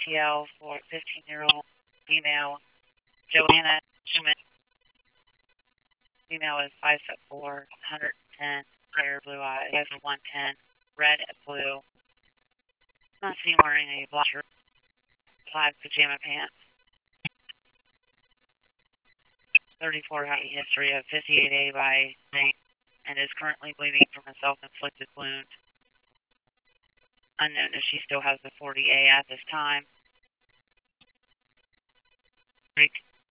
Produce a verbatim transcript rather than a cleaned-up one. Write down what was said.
T L for fifteen-year-old female Joanna Schumann. Female is five foot four, one hundred ten, hair, blue eyes, has a one ten, red and blue. Not seen wearing a black shirt, plaid pajama pants. thirty-four has a history of fifty-eight A by name and is currently bleeding from a self-inflicted wound. Unknown if she still has the forty A at this time.